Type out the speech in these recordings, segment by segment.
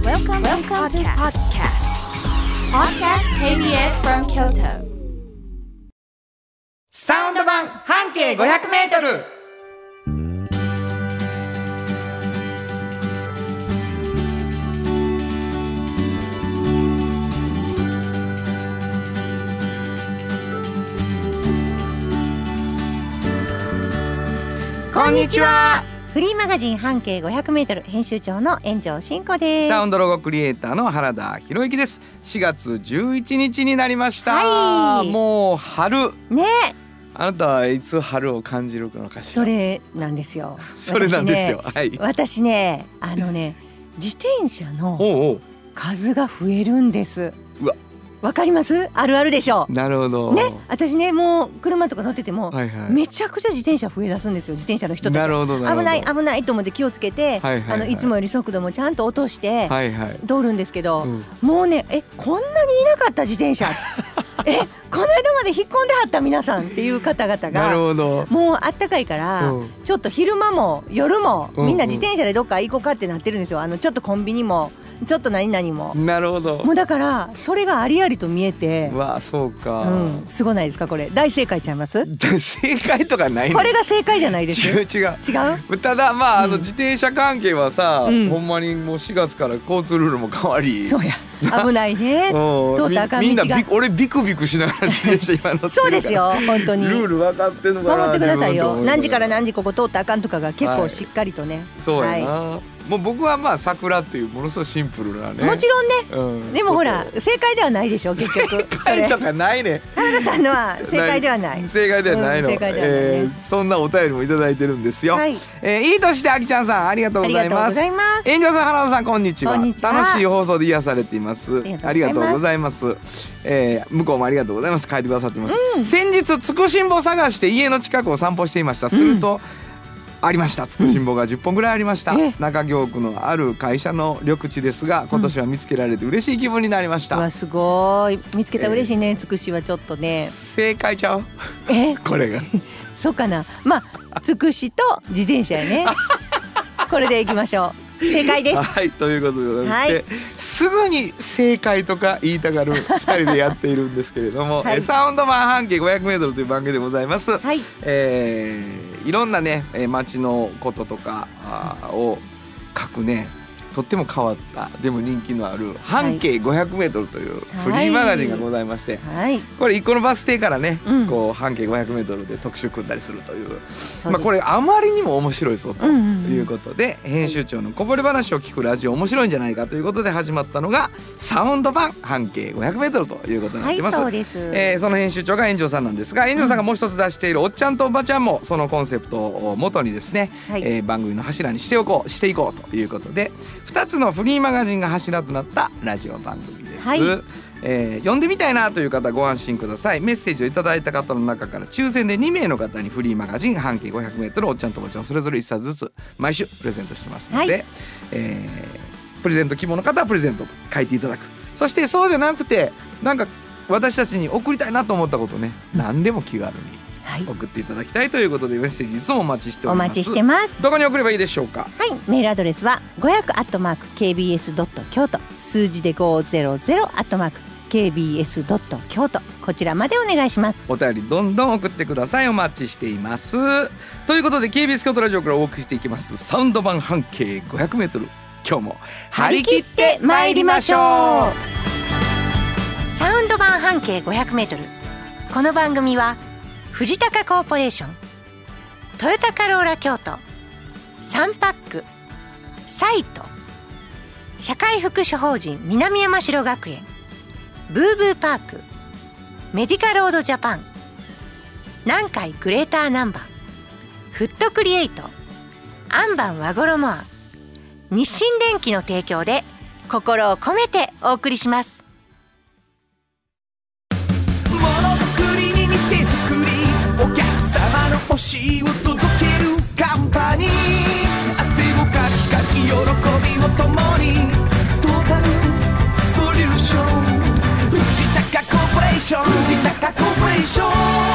Welcome to podcast KBS from Kyoto. サウンド版半径500メートル。こんにちは。 フリーマガジン半径 500m 編集長の円城真子です。 サウンドロゴクリエイターの原田博之です。4月11日になりました、 はい、 もう春ね。 あなたはいつ春を感じるのかしら。 それなんですよ。 それなんですよ。はい。 私ね、自転車のおう数が増えるんです。 うわ、 わかります？あるあるでしょ。 なるほどね。私ね、もう車とか乗ってても、 はいはい、 めちゃくちゃ自転車増え出すんですよ。自転車の人とか。 なるほどなるほど。 危ないと思って気をつけて、 はいはいはい、 いつもより速度もちゃんと落として、 はいはい、 通るんですけど、もうね、こんなにいなかった自転車この間まで引っ込んではった皆さんっていう方々が、 なるほど、 もうあったかいから、ちょっと昼間も夜もみんな自転車でどっか行こうかってなってるんですよ。ちょっとコンビニもちょっと何々も。 なるほど。 もうだからそれがありありと見えて、 わあ、そうか、 すごないですか。これ大正解ちゃいます？ 正解とかないね。これが正解じゃないです。 違うただまあ、自転車関係はさ、ほんまにもう4月から交通ルールも変わり、 そうや、危ないね。通ったらあかん道が。 みんな俺ビクビクしながら自転車今乗ってるからそうですよ、本当にルール分かってんのかな。 守ってくださいよ。何時から何時ここ通ったらあかんとかが結構しっかりとね、 そうやな、もう僕はまあ桜っていうものすごいシンプルなね。 もちろんね、でもほら正解ではないでしょ結局。 正解とかないね。 原田さんのは正解ではない。 正解ではないの。そんなお便りもいただいてるんですよ。いい年してあきちゃんさん、ありがとうございます。炎上さん、原田さん、こんにちは。楽しい放送で癒されています。ありがとうございます。向こうもありがとうございます。書いてくださってます。先日つくしんぼ探して家の近くを散歩していました。すると、ありました。つくしんぼが10本ぐらいありました。中京区のある会社の緑地ですが、今年は見つけられて嬉しい気分になりました。 うわ、すごい。見つけたら嬉しいね。つくしはちょっとね。 正解ちゃう？これが。 そうかな。まあつくしと自転車やね。これでいきましょう。正解です。 はい、ということでございまして、すぐに正解とか言いたがる2人でやっているんですけれども、サウンド版半径 500m という番組でございます。いろんなね、街のこととかを書くね、とっても変わったでも人気のある半径 500m というフリーマガジンがございまして、これ1個のバス停からね、こう半径 500m で特集組んだりするという、これあまりにも面白いぞということで、編集長のこぼれ話を聞くラジオ面白いんじゃないかということで始まったのがサウンド版半径 500m ということになっています。 そうです。 その編集長が炎上さんなんですが、炎上さんがもう一つ出しているおっちゃんとおばちゃんもそのコンセプトを元にですね、番組の柱にしていこうということで、2つのフリーマガジンが柱となったラジオ番組です。読んでみたいなという方ご安心ください。メッセージをいただいた方の中から抽選で2名の方にフリーマガジン半径 500m おっちゃんとおばちゃんそれぞれ1冊ずつ毎週プレゼントしてますので、プレゼント希望の方はプレゼントと書いていただく。そしてそうじゃなくて、なんか私たちに送りたいなと思ったことね、何でも気軽に送っていただきたいということで、メッセージいつもお待ちしております。 お待ちしてます。 どこに送ればいいでしょうか？ メールアドレスは 500@kbs.kyoto 数字で 500@kbs.kyoto こちらまでお願いします。 お便りどんどん送ってください。お待ちしています。ということで KBS 京都ラジオからお送りしていきますサウンド版半径 500m、 今日も張り切って参りましょう。 サウンド版半径 500m、 この番組は藤高コーポレーション、トヨタカローラ京都、サンパック、サイト、社会福祉法人南山城学園、ブーブーパーク、メディカロードジャパン、南海グレーターナンバー、フットクリエイト、アンバン和衣あん、日清電機の提供で心を込めてお送りします。 ものづくりに店づくり、お客様の欲しいを届けるカンパニー、汗をかきかき喜びを共に、トータルソリューション、藤高コーポレーション、藤高コーポレーション。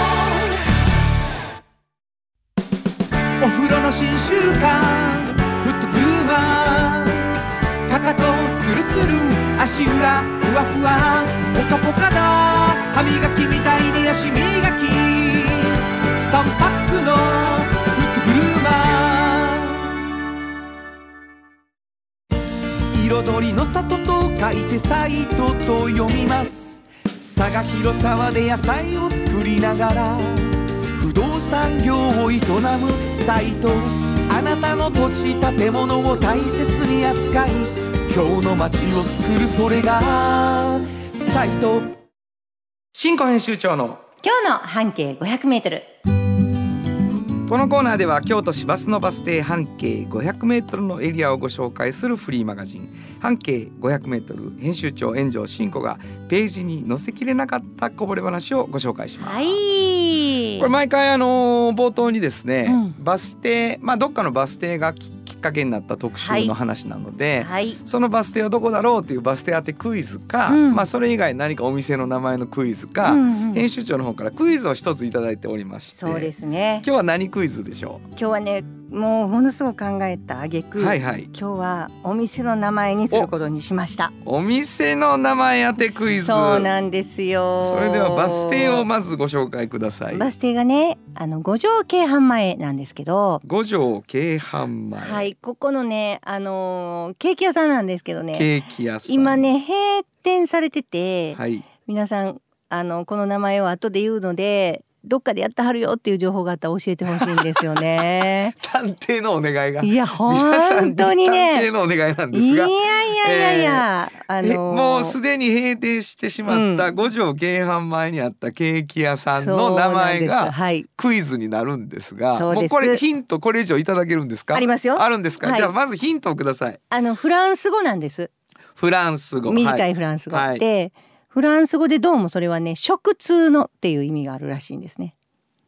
お風呂の新習慣フットグルーマー、かかとつるツル足裏ふわふわポカポカだ歯磨きみたいに足磨き3パックのフットグルーマー彩りの里と書いてサイトと読みます佐賀広沢で野菜を作りながら不動産業を営むサイトあなたの土地建物を大切に扱い今日の街を作るそれがサイト新庫編集長の今日の半径500メートル。 このコーナーでは京都市バスのバス停半径500メートルのエリアをご紹介するフリーマガジン半径500メートル編集長円城真子がページに載せきれなかったこぼれ話をご紹介します。 はい。 これ毎回冒頭にですね、バス停どっかのバス停がきっかけになった特集の話なので、そのバス停はどこだろうというバス停当てクイズか、それ以外何かお店の名前のクイズか、編集長の方からクイズを一ついただいておりまして、 そうですね。 今日は何クイズでしょう。 今日はねもうものすごく考えた挙句、今日はお店の名前にすることにしました。 お店の名前当てクイズ。 そうなんですよ。 それではバス停をまずご紹介ください。 バス停がね五条京阪前なんですけど、 五条京阪前、 はい、ここのねケーキ屋さんなんですけどね、 ケーキ屋さん今ね閉店されてて、 はい、 皆さんこの名前を後で言うのでどっかでやってはるよっていう情報があったら教えてほしいんですよね。 探偵のお願いが。 いや本当にね。 探偵のお願いなんですが。 いや、 もうすでに閉店してしまった五条京阪前にあったケーキ屋さんの名前がクイズになるんですが、もうこれヒントこれ以上いただけるんですか。 ありますよ。 あるんですか。 はい、 じゃあまずヒントをください。 フランス語なんです。 フランス語。 短いフランス語って、はい、フランス語でどうもそれはね食通のっていう意味があるらしいんですね。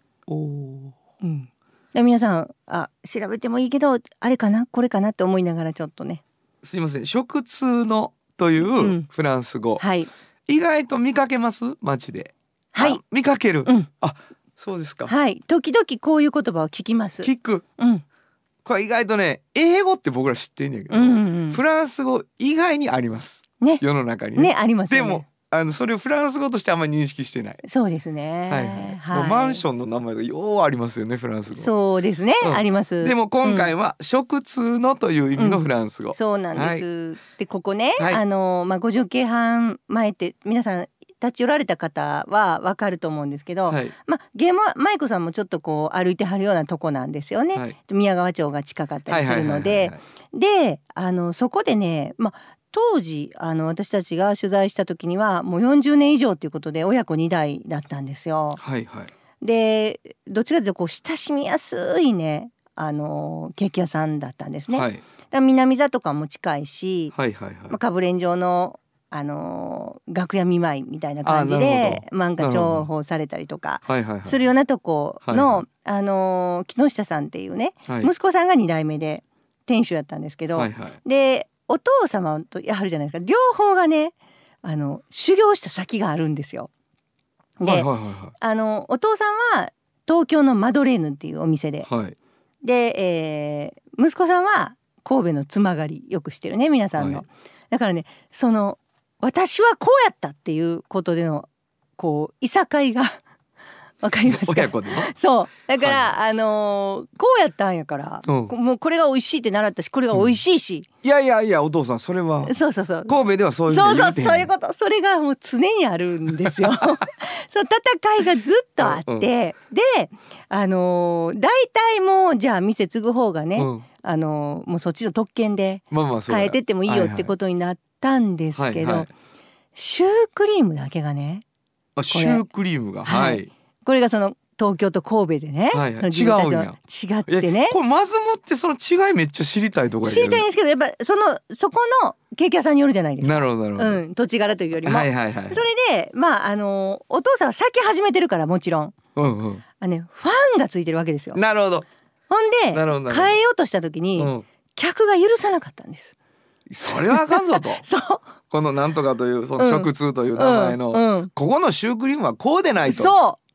で皆さん調べてもいいけどあれかなこれかなって思いながらちょっとね。 すいません。食通のというフランス語、はい、意外と見かけます街で。はい、見かける、あ、そうですか。 はい、時々こういう言葉を聞きます。 聞く、これ意外とね英語って僕ら知ってんねんけど、フランス語意外にあります、ね、世の中に ねありますよね。 でもそれをフランス語としてあんまり認識してない。 そうですね、はい、 マンションの名前がようありますよねフランス語。 そうですね、あります。 でも今回は食通のという意味のフランス語、 そうなんです、でここね、五条京阪前って皆さん立ち寄られた方は分かると思うんですけど、舞子さんもちょっとこう歩いてはるようなとこなんですよね、宮川町が近かったりするので、でそこでね当時私たちが取材した時にはもう40年以上ということで親子2代だったんですよ。でどっちかというとこう親しみやすいねケーキ屋さんだったんですね。だから南座とかも近いし、かぶれん状の楽屋見舞いみたいな感じで漫画重宝されたりとかするようなとこの木下さんっていうね、息子さんが2代目で店主だったんですけど、でお父様とやはりじゃないですか、両方がね修行した先があるんですよ。で、お父さんは東京のマドレーヌっていうお店で、で、息子さんは神戸のつまがりよくしてるね皆さんの、だからね私はこうやったっていうことでのこういさかいがわかりますか。 親子でそうだから、こうやったんやから、もうこれが美味しいって習ったしこれが美味しいし、 いやお父さんそれはそう神戸ではそういうそういうこと、それがもう常にあるんですよ。そう戦いがずっとあって、で大体もうじゃあ店継ぐ方がね、もうそっちの特権で変えてってもいいよってことになったんですけど、シュークリームだけがね、 シュークリームがこれがその東京と神戸でね、 違うんや。 違ってね、 これまずもってその違いめっちゃ知りたいところ知りたいんですけど、やっぱそこのケーキ屋さんによるじゃないですか。 なるほど、 土地柄というよりも、それでお父さんは先始めてるからもちろん、ファンがついてるわけですよ。 なるほど。 ほんで変えようとした時に、客が許さなかったんです。 それはあかんぞと。 そうこのなんとかというその食通という名前の、ここのシュークリームはこうでないと。 そう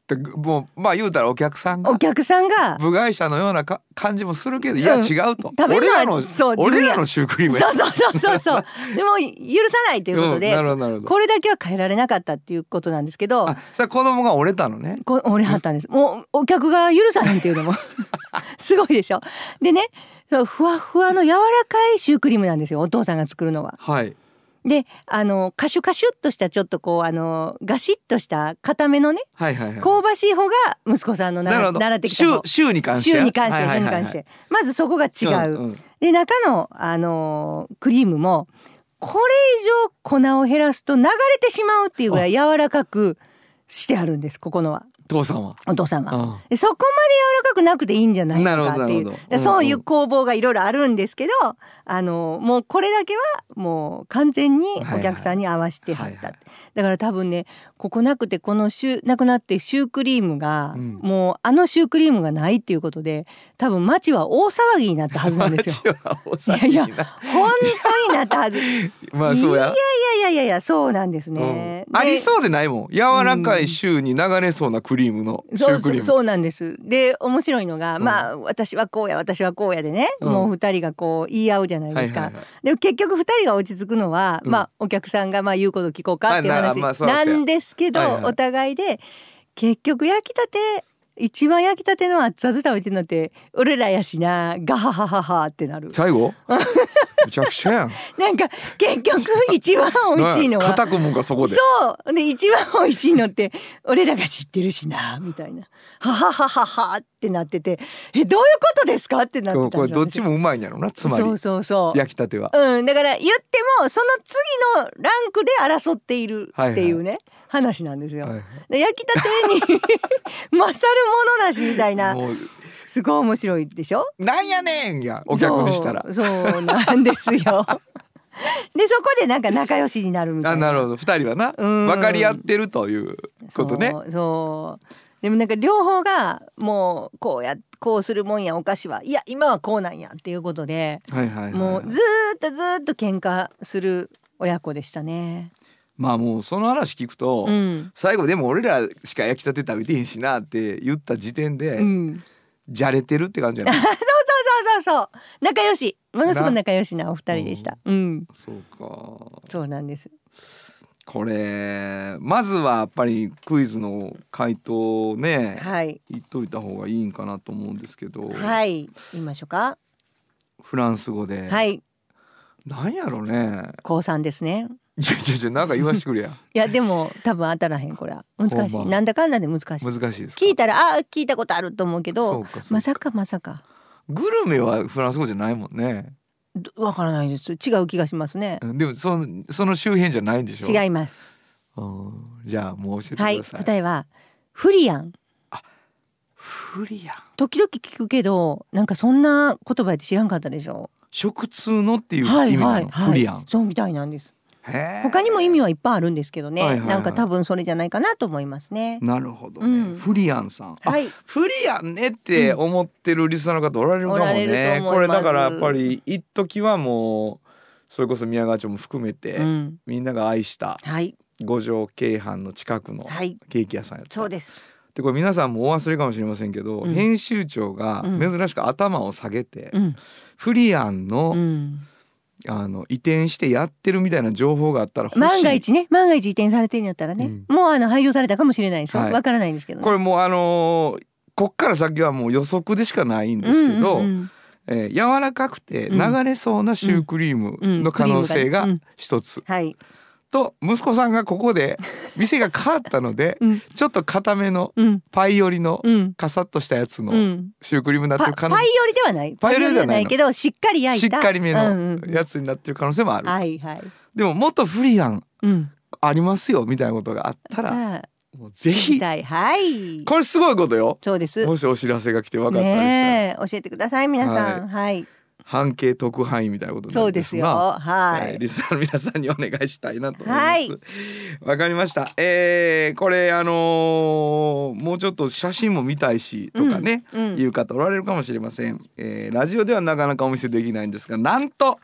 もうまあ言うたらお客さんが部外者のような感じもするけど、いや違うと、俺らのシュークリームや。 そうでも許さないということで、これだけは変えられなかったっていうことなんですけど、 さあ子供が折れたのね。 折れはったんです。もうお客が許さへんっていうのもすごいでしょ。でね、ふわふわの柔らかいシュークリームなんですよ、お父さんが作るのは。 はい。 でカシュカシュっとしたちょっとこうガシッとした固めのね、香ばしい方が息子さんの習ってきた方、 シューに関してまずそこが違う、で中のクリームもこれ以上粉を減らすと流れてしまうっていうぐらい柔らかくしてあるんです、ここのは。お父さんは、そこまで柔らかくなくていいんじゃないかっていう、そういう攻防がいろいろあるんですけど、もうこれだけはもう完全にお客さんに合わせてはった、だから多分ね、ここなくてなくなってシュークリームが、もうシュークリームがないっていうことで、多分街は大騒ぎになったはずなんですよ。いや本当になったはずまあそうや。いやそうなんですね、 ありそうでないもん、柔らかいシューに流れそうなクリームのシュークリーム。 そうなんです。で面白いのが、まあ私はこうやでね、もう2人がこう言い合うじゃないですか、で結局2人が落ち着くのは、まあお客さんがまあ言うこと聞こうかっていう話なんですけど、お互いで結局一番焼きたての熱々食べてるのって俺らやしな、ガハハハハってなる。 最後むちゃくちゃやん。 なんか結局一番美味しいのは固くもんがそこで。 そうで一番美味しいのって俺らが知ってるしなみたいな、はははははってなってて、どういうことですかってなってたんですよ。 これどっちもうまいんやろな、つまりそう焼きたては。 だから言ってもその次のランクで争っているっていうね、話なんですよ。で焼きたてに勝るものなしみたいな、すごい面白いでしょ。 なんやねんやお客にしたら。 そうなんですよ。でそこでなんか仲良しになるみたいな。 なるほど、2人はな、分かり合ってるということね。そうでもなんか両方がもうこうするもんや、お菓子はいや今はこうなんやっていうことで、もうずっと喧嘩する親子でしたね。 まあもうその話聞くと、最後でも俺らしか焼きたて食べてへんしなって言った時点で、じゃれてるって感じじゃない。 そう仲良し、ものすごく仲良しなお二人でした。 そうか。 そうなんです。 これまずはやっぱりクイズの回答をね、言っといた方がいいんかなと思うんですけど、 言いましょうか。 フランス語で、なんやろね。 高3ですね。 いやなんか言わしてくれや。 いやでも多分当たらへん、これは難しい、なんだかんだで難しいです。聞いたら聞いたことあると思うけど、まさかグルメはフランス語じゃないもんね。 わからないです、違う気がしますね。 でもその周辺じゃないんでしょ。 違います。 じゃあもう教えてください。 答えはフリアン。 フリアン時々聞くけど、なんかそんな言葉って知らんかったでしょ。 食通のっていう意味なの、フリアン。 そうみたいなんです。他にも意味はいっぱいあるんですけどね、なんか多分それじゃないかなと思いますね。 なるほどね、フリアンさん、フリアンねって思ってるリスナーの方おられるかもね。これだからやっぱり一時はもうそれこそ宮川町も含めて、みんなが愛した五条京阪の近くのケーキ屋さんやった。 そうです。 でこれ皆さんもお忘れかもしれませんけど、編集長が珍しく頭を下げて、フリアンの、移転してやってるみたいな情報があったら欲しい。 万が一移転されてるんやったらね、もう廃業されたかもしれないですよ、わからないんですけどね。 これもうこっから先はもう予測でしかないんですけど、柔らかくて流れそうなシュークリームの可能性が一つ、と息子さんがここで店が変わったので、ちょっと固めのパイ寄りのカサッとしたやつのシュークリームになってる可能性、 パイ寄りではない、パイ寄りではないけどしっかり焼いたしっかりめのやつになってる可能性もある。でももっとフリアンありますよみたいなことがあったら、もうぜひ、これすごいことよ。 そうです。 もしお知らせが来て分かったりしたら、 教えてください皆さん。 半径特派員みたいなことになるんですが、リスナーの皆さんにお願いしたいなと思います。わかりました。これもうちょっと写真も見たいしとかね、いう方おられるかもしれません。ラジオではなかなかお見せできないんですが、なんと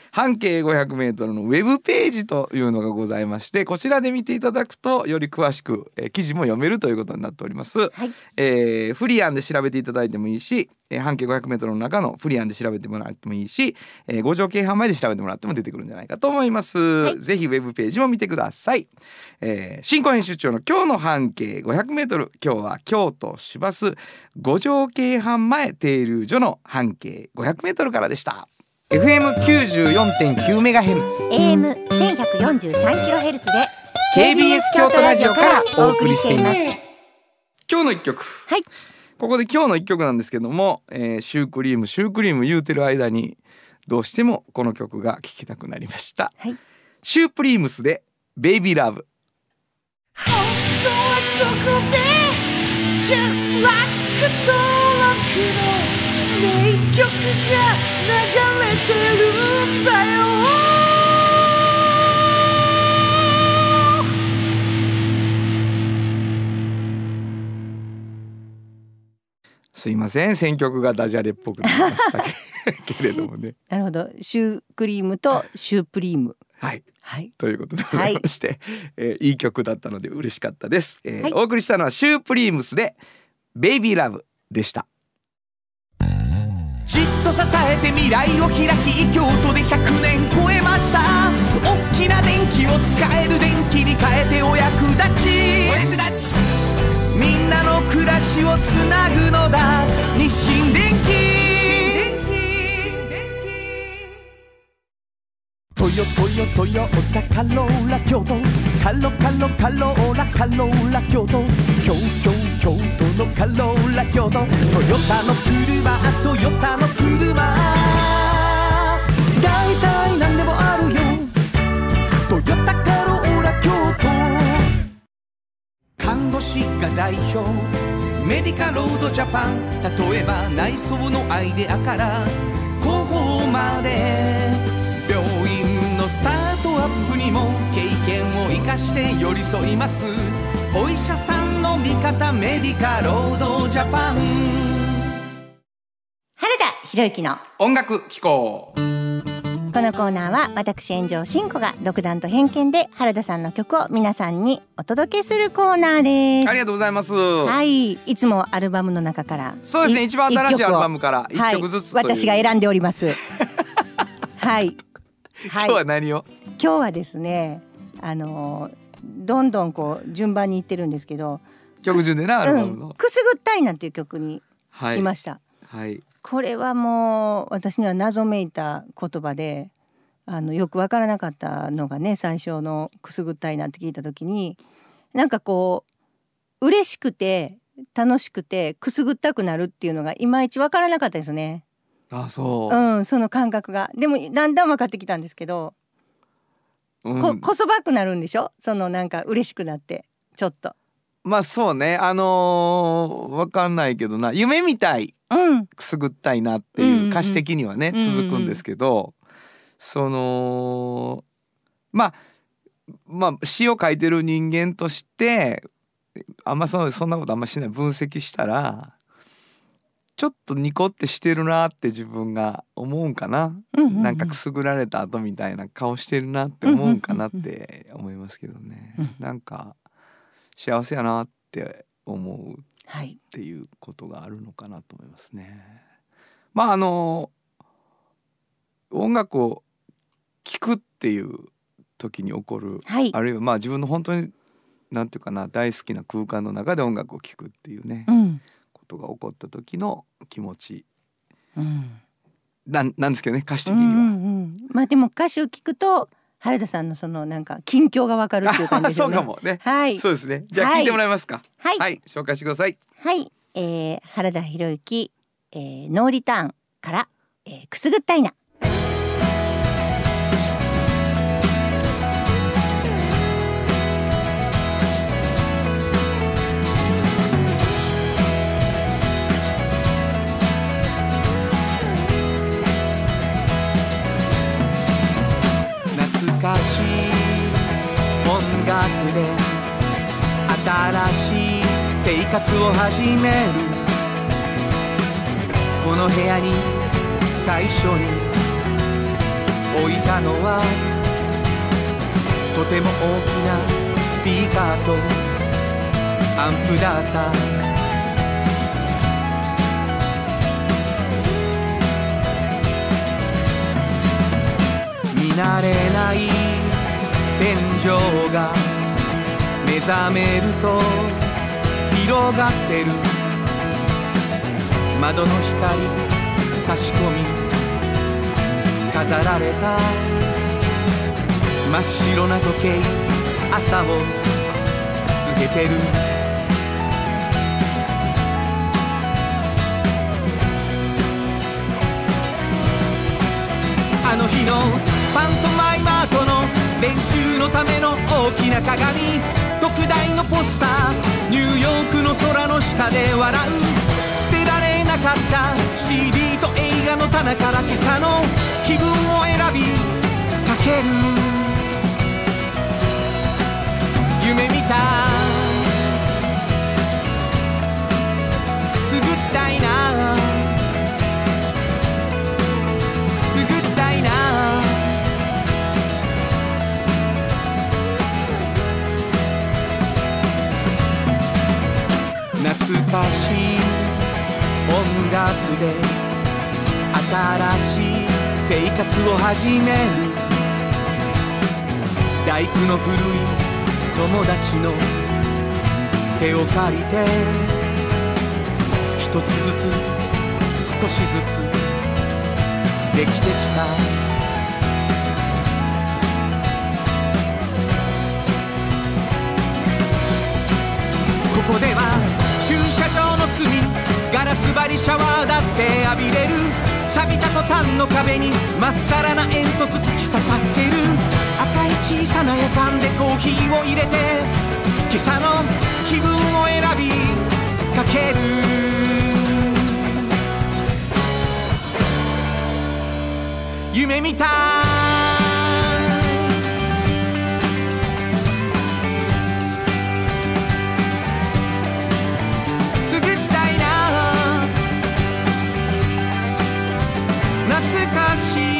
半径 500m のウェブページというのがございまして、こちらで見ていただくとより詳しく、記事も読めるということになっております、はい。フリアンで調べていただいてもいいし、半径 500m の中のフリアンで調べてもらってもいいし、五条京阪前で調べてもらっても出てくるんじゃないかと思います、はい。ぜひウェブページも見てください。新庫編集長の今日の半径 500m、 今日は京都市バス五条京阪前停留所の半径 500m からでした。FM94.9MHz、 AM1143kHz で KBS 京都ラジオからお送りしています。今日の一曲、 はい、 ここで今日の一曲なんですけども、シュークリーム言うてる間にどうしてもこの曲が聴きたくなりました、はい。シュープリームスでベイビーラブ。 本当はここで Just Like 登録の名曲が流れてるんだよ。 すいません、選曲がダジャレっぽくなりましたけれどもね。 なるほど、シュークリームとシュープリーム、 はい、 はい、 ということでございまして、はい、いい曲だったので嬉しかったです、はい。お送りしたのはシュープリームスでベイビーラブでした。 じっと支えて未来を開き、京都で100年超えました。大きな電気を使える電気に変えてお役立ち、みんなの暮らしをつなぐのだ、日清電気。トヨタカローラ京都、カローラ京都、京都のカローラ京都、トヨタの車だいたいなんでもあるよ、トヨタカローラ京都。看護師が代表、メディカロードジャパン、例えば内装のアイデアから広報まで、病院のスタートアップにも経験を生かして寄り添います。お医者さんの味方、メディカロードジャパン。 原田博之の音楽機構。 このコーナーは私炎上真子が独断と偏見で原田さんの曲を皆さんにお届けするコーナーです。 ありがとうございます。 はい、いつもアルバムの中から、 そうですね、一番新しいアルバムから1曲ずつ、 はい、私が選んでおりますはい、 今日は何を？ 今日はですね、どんどんこう順番にいってるんですけど、 曲順でな、アルバムの、 くすぐったいなっていう曲に来ました、 はい、 これはもう私には謎めいた言葉で、よくわからなかったのがね、最初のくすぐったいなって聞いた時に、なんかこう嬉しくて楽しくてくすぐったくなるっていうのがいまいちわからなかったですよね。 あ、そう、 その感覚が。でもだんだん分かってきたんですけど、こそばくなるんでしょ、そのなんか嬉しくなってちょっと。 まあそうね、分かんないけどな、夢みたい、くすぐったいなっていう歌詞的にはね、続くんですけど、そのまあ詩を書いてる人間としてあんまそんなことあんましない、分析したらちょっとニコってしてるなって自分が思うんかな、なんかくすぐられた後みたいな顔してるなって思うんかなって思いますけどね、なんか幸せやなって思うっていうことがあるのかなと思いますね。まあ音楽を聴くっていう時に起こる、あるいはまあ自分の本当になんていうかな、大好きな空間の中で音楽を聴くっていうね、ことが起こった時の気持ち、なんですけどね、歌詞的には、 まあでも歌詞を聞くと原田さんのそのなんか近況がわかるっていう感じですよね。 そうかもね、 はい、 そうですね。じゃあ聞いてもらえますか。はい、紹介してください。 はい、原田博之、ノーリターンから、くすぐったいな。 懐かしい音楽で新しい生活を始める。この部屋に最初に置いたのはとても大きなスピーカーとアンプだった。見慣れない天井が目覚めると広がってる。窓の光差し込み飾られた真っ白な時計、朝を告げてる。あの日のパントマイマートの練習のための大きな鏡、特大のポスター、ニューヨークの空の下で笑う。捨てられなかった CD と映画の棚から今朝の気分を選びかける。夢見たくすぐったいな、くすぐったいな。懐かしい音楽で新しい生活を始める。大工の古い友達の手を借りて一つずつ少しずつできてきた。ここでは駐車場の隅、ガラス張りシャワーだって浴びれる。錆びたトタンの壁にまっさらな煙突突き刺さってる。赤い小さな夜間でコーヒーを入れて今朝の気分を選びかける。夢見たくすぐったいな、懐かしい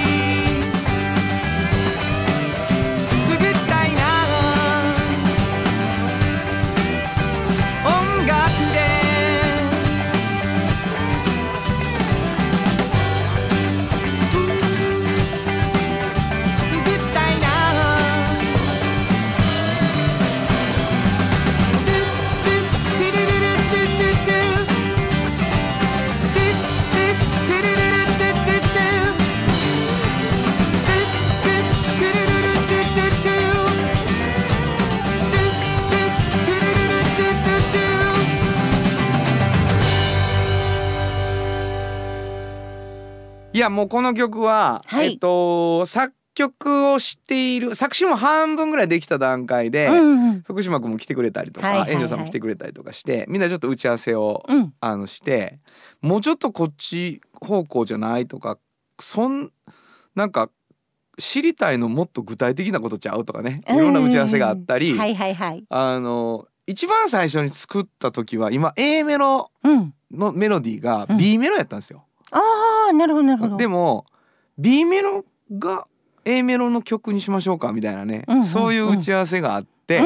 いやもうこの曲は、 はい、 作曲をしている、作詞も半分ぐらいできた段階で、福島君も来てくれたりとか、遠藤さんも来てくれたりとかして、みんなちょっと打ち合わせを、してもうちょっとこっち方向じゃないとか、なんか知りたいのもっと具体的なことちゃうとかね、いろんな打ち合わせがあったり、一番最初に作った時は今 A メロのメロディーが B メロやったんですよ。 ああ、なるほどなるほど。 でも B メロが A メロの曲にしましょうかみたいなね、そういう打ち合わせがあって、で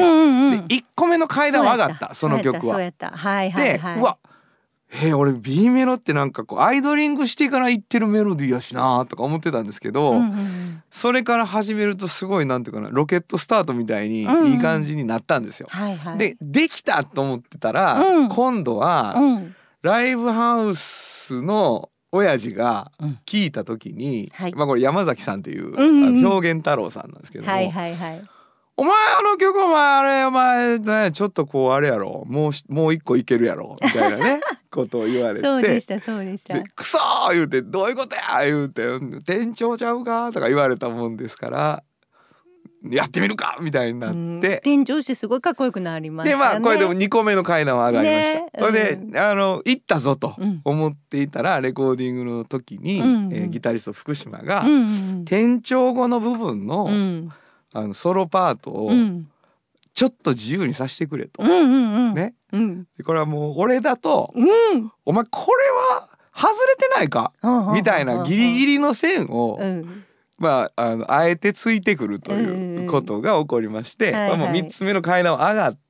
1個目の階段は上がった、その曲は。で、うわ、俺 B メロってなんかこうアイドリングしてからいってるメロディーやしなとか思ってたんですけど、それから始めるとすごいなんていうかな、ロケットスタートみたいにいい感じになったんですよ。できたと思ってたら、今度はライブハウスの親父が聞いた時に、これ山崎さんっていう、表現太郎さんなんですけども、お前あの曲お前ね、ちょっとこうあれやろ、もう一個いけるやろみたいなねことを言われて、 そうでしたでクソー言うて、どういうことや言うて、店長ちゃうかとか言われたもんですから、やってみるかみたいになって、 転調してすごいかっこよくなりましたね。 でこれでも2個目の階段は上がりました。それで行ったぞと思っていたら、レコーディングの時に、ギタリスト福島が、転調後の部分の、ソロパートをちょっと自由にさせてくれと、ね、でこれはもう俺だと、お前これは外れてないかみたいなギリギリの線をあえてついてくるということが起こりまして、もう3つ目の階段を上がって、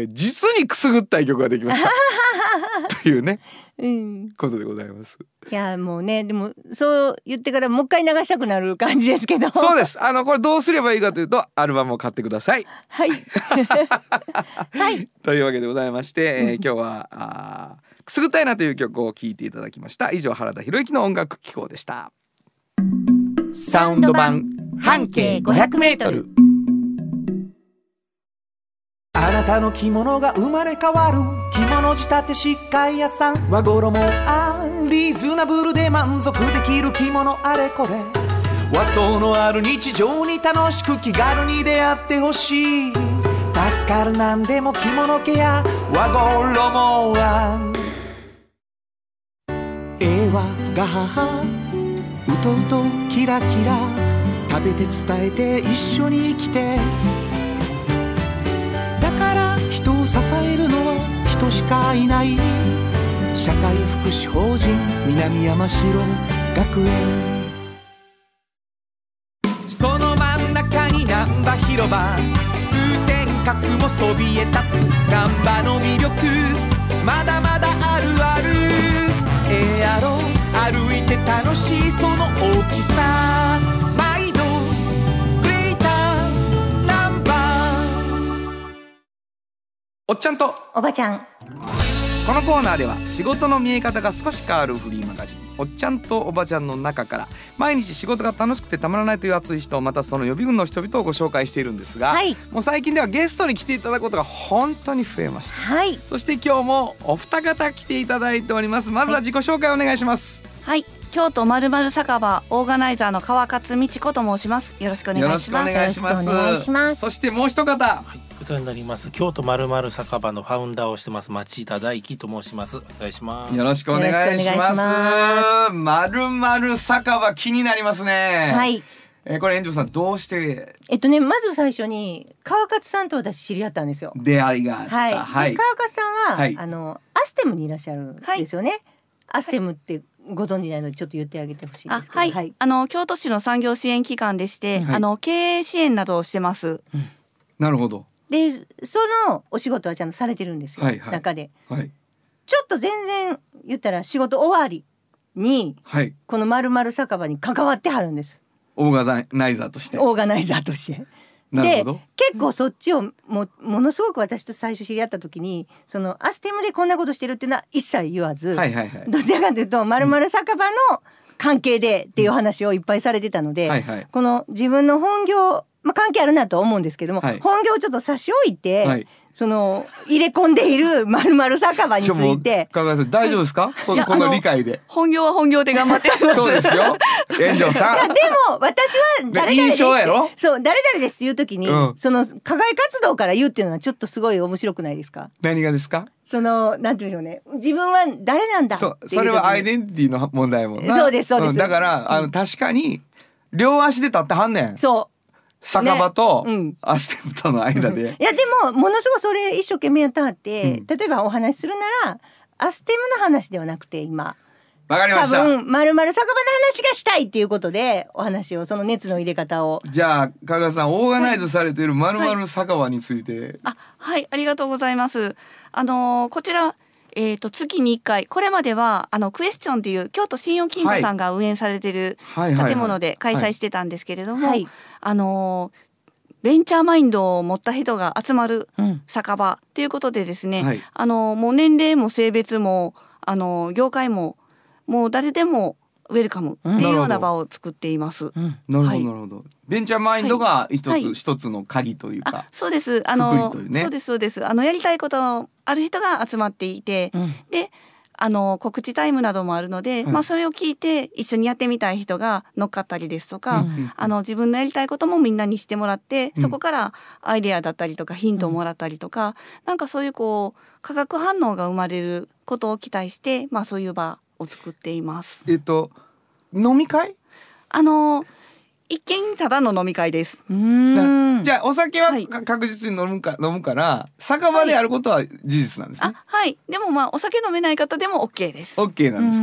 実にくすぐったい曲ができましたというね、ことでございます。 いやもうね、でもそう言ってからもう一回流したくなる感じですけど。 そうです。これどうすればいいかというと、アルバムを買ってください。 はいはい。 というわけでございまして、今日はくすぐったいなという曲を聴いていただきました。以上、原田博之の音楽機構でした。サウンド版半径500メートル。 あなたの着物が生まれ変わる着物仕立て疾患屋さん、和衣リーズナブルで満足できる着物あれこれ、和装のある日常に楽しく気軽に出会ってほしい。助かるなんでも着物ケア和衣は和が母うとうとキラキラ食べて伝えて一緒に生きて、だから人を支えるのは人しかいない社会福祉法人南山城学園。その真ん中に難波広場、通天閣もそびえ立つ難波の魅力、まだまだあるある。やろ歩いて楽しいその大きさ、毎度グレーターナンバー。 おっちゃんとおばちゃん。 このコーナーでは仕事の見え方が少し変わるフリーマガジンおっちゃんとおばちゃんの中から毎日仕事が楽しくてたまらないという熱い人、またその予備軍の人々をご紹介しているんですが、もう最近ではゲストに来ていただくことが本当に増えました、そして今日もお二方来ていただいております。まずは自己紹介お願いします。 京都まるまる酒場オーガナイザーの川勝美智子と申します。よろしくお願いします。 よろしくお願いします。そしてもう一方、 お世話になります。京都まるまる酒場のファウンダーをしてます町田大樹と申します。お願いします。 よろしくお願いします。まるまる酒場気になりますね。これ遠藤さんどうしてまず最初に川勝さんと私知り合ったんですよ。 出会いがあった。 川勝さんは、アステムにいらっしゃるんですよね。アステムってご存知ないのでちょっと言ってあげてほしいんですけど。 京都市の産業支援機関でして、経営支援などをしてます。 なるほど。 でそのお仕事はちゃんとされてるんですよ、中で、ちょっと全然言ったら仕事終わりに、このまるまる酒場に関わってはるんです。 オーガナイザーとして。で結構そっちをものすごく私と最初知り合った時にそのアステムでこんなことしてるっていうのは一切言わず、どちらかというとまるまる酒場の関係でっていう話をいっぱいされてたので、この自分の本業関係あるなとは思うんですけども、本業をちょっと差し置いて、その入れ込んでいるまるまる酒場について川上さん大丈夫ですか、この理解で。 本業は本業で頑張ってますそうですよ遠藤さん。 いやでも私は誰々です、そう誰々ですって言うときに、その課外活動から言うっていうのはちょっとすごい面白くないですか。 何がですか。 そのなんていうんでしょうね、自分は誰なんだっていう。 それはアイデンティティの問題もんな。 そうですそうです、 だから確かに両足で立ってはんねん。そう酒場とアステムとの間で、 いやでもものすごいそれ一生懸命やってはって、例えばお話しするならアステムの話ではなくて今わかりました。 多分まるまる酒場の話がしたいっていうことでお話をその熱の入れ方を。 じゃあ加賀さんオーガナイズされているまるまる酒場について。 ありがとうございます。こちら月に1回これまではクエスチョンっていう京都信用金庫さんが運営されている建物で開催してたんですけれども、ベンチャーマインドを持った人が集まる酒場ということでですね、もう年齢も性別も業界ももう誰でもウェルカムっていうような場を作っています。 なるほどなるほど。ベンチャーマインドが一つの鍵というか。 そうです。そうですそうです。やりたいことある人が集まっていて、で告知タイムなどもあるので、それを聞いて一緒にやってみたい人が乗っかったりですとか、自分のやりたいこともみんなにしてもらって、そこからアイデアだったりとかヒントをもらったりとか、なんかそういう化学反応が生まれることを期待して、そういう場を作っています。 飲み会？ 一見ただの飲み会です。 じゃあお酒は確実に飲むから酒場でやることは事実なんですね。 でもお酒飲めない方でも OK です。 OK なんですか。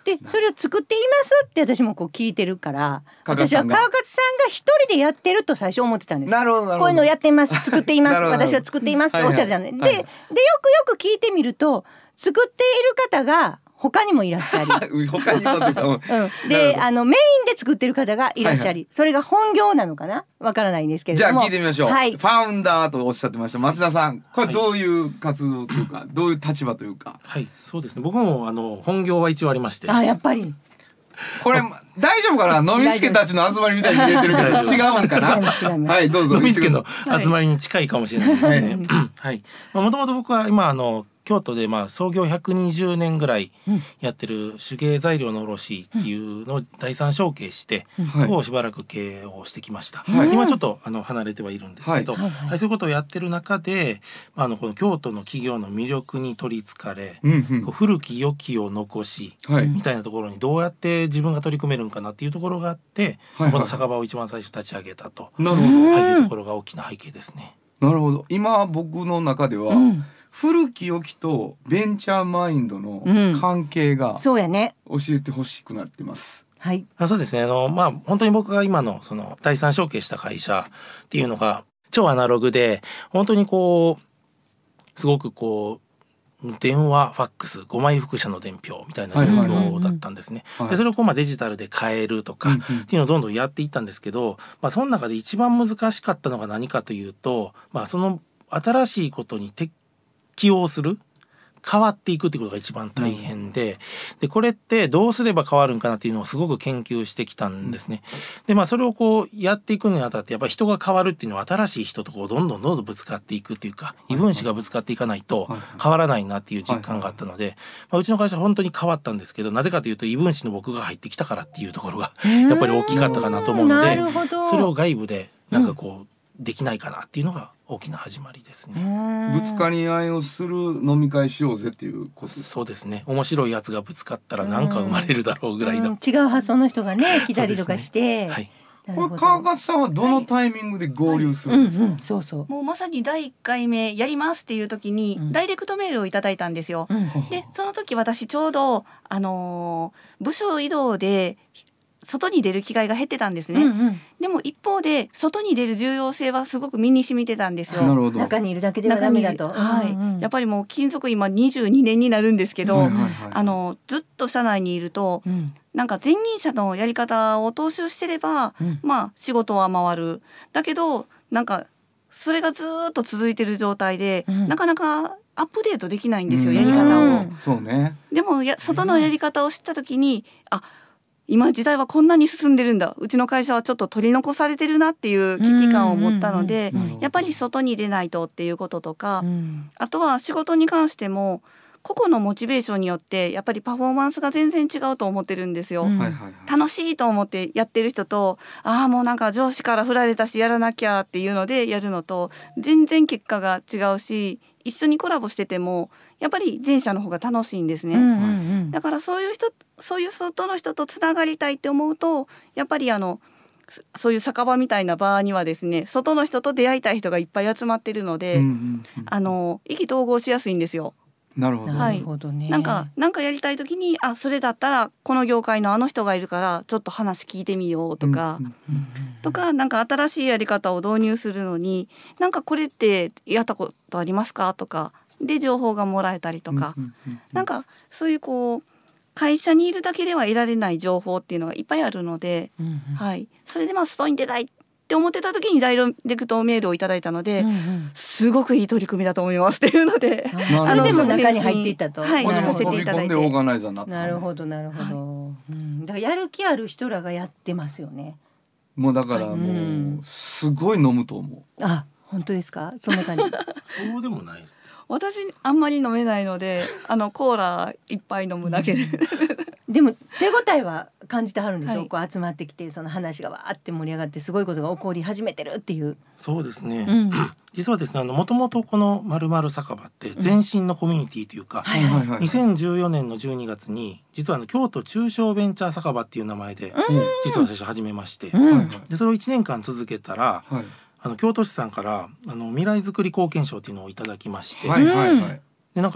でそれを作っていますって私もこう聞いてるから、私は川勝さんが一人でやってると最初思ってたんです。 なるほどこういうのやっています、作っています私は作っていますっておっしゃってたんで、でよく聞いてみると作っている方が他にもいらっしゃり他にもってか、 でメインで作ってる方がいらっしゃり、それが本業なのかなわからないんですけれども、 じゃあ聞いてみましょう、 はい、 ファウンダーとおっしゃってました松田さん、これどういう活動というか、どういう立場というか。 はい、そうですね、僕も本業は一応ありまして、 やっぱりこれ大丈夫かな、飲みつけたちの集まりみたいに見えてるけど違うんかな。はいどうぞ。 飲みつけの集まりに近いかもしれないですね。はい、もともと僕は今京都で創業120年ぐらいやってる手芸材料の卸っていうのを第三承継して、そこをしばらく経営をしてきました。今ちょっと離れてはいるんですけど、そういうことをやってる中で、この京都の企業の魅力に取りつかれ、古き良きを残し、みたいなところにどうやって自分が取り組めるんかなっていうところがあって、この酒場を一番最初立ち上げたというところが大きな背景ですね。 なるほど。今僕の中では、古き良きとベンチャーマインドの関係が教えてほしくなってます。 はい、 そうですね。本当に僕が今のその第三承継した会社っていうのが超アナログで、本当にすごく電話ファックス5枚複写の伝票みたいな状況だったんですね。でそれをデジタルで変えるとかっていうのをどんどんやっていったんですけど、その中で一番難しかったのが何かというと、その新しいことに適応する、変わっていくっていうことが一番大変で、これってどうすれば変わるんかなっていうのをすごく研究してきたんですね。でそれをやっていくにあたって、やっぱり人が変わるっていうのは新しい人とどんどんぶつかっていくっていうか、異分子がぶつかっていかないと変わらないなっていう実感があったので、うちの会社は本当に変わったんですけど、なぜかというと異分子の僕が入ってきたからっていうところがやっぱり大きかったかなと思うので、それを外部でできないかなっていうのが大きな始まりですね。 ぶつかり合いをする飲み会しようぜっていうことです。 そうですね。面白いやつがぶつかったら何か生まれるだろうぐらいの、 違う発想の人がね来たりとかして、 はい、 これ川勝さんはどのタイミングで合流するんですか。 もうまさに第1回目やりますっていう時にダイレクトメールをいただいたんですよ。でその時私ちょうど部署移動で外に出る機会が減ってたんですね。でも一方で外に出る重要性はすごく身に染みてたんですよ。 中にいるだけではダメだと。 やっぱりもう勤続今22年になるんですけど、ずっと社内にいると、なんか前任者のやり方を踏襲してれば、仕事は回る。だけどなんかそれがずっと続いてる状態で、なかなかアップデートできないんですよ、やり方を。 そうね。 でも外のやり方を知った時に、今時代はこんなに進んでるんだ、うちの会社はちょっと取り残されてるなっていう危機感を持ったので、やっぱり外に出ないとっていうこととか、あとは仕事に関しても個々のモチベーションによってやっぱりパフォーマンスが全然違うと思ってるんですよ。楽しいと思ってやってる人と、もうなんか上司から振られたしやらなきゃっていうのでやるのと全然結果が違うし、一緒にコラボしててもやっぱり前者の方が楽しいんですね。だからそういう外の人とつながりたいって思うと、やっぱりそういう酒場みたいな場にはですね、外の人と出会いたい人がいっぱい集まってるので、意気投合しやすいんですよ。 なるほど。 なるほどね。 なんかやりたい時にそれだったらこの業界のあの人がいるからちょっと話聞いてみようとか、なんか新しいやり方を導入するのに、なんかこれってやったことありますかとかで情報がもらえたりとか、なんかそういう会社にいるだけではいられない情報っていうのがいっぱいあるので、それで外に出たいって思ってた時にダイレクトメールをいただいたので、すごくいい取り組みだと思いますっていうので、 それでも中に入っていったと、 させていただいて。 なるほどなるほど。だからやる気ある人らがやってますよね。 もうだからもうすごい飲むと思う。 本当ですか。そんな感じ。 そうでもないです。 私あんまり飲めないのでコーラいっぱい飲むだけででも手応えは感じてはるんでしょう、集まってきてその話がわーって盛り上がってすごいことが起こり始めてるっていう。 そうですね、実はですねもともとこの〇〇酒場って前身のコミュニティというか、2014年の12月に実は京都中小ベンチャー酒場っていう名前で、実は最初始めまして、でそれを1年間続けたら、京都市さんから未来づくり貢献賞っていうのをいただきまして、でなんか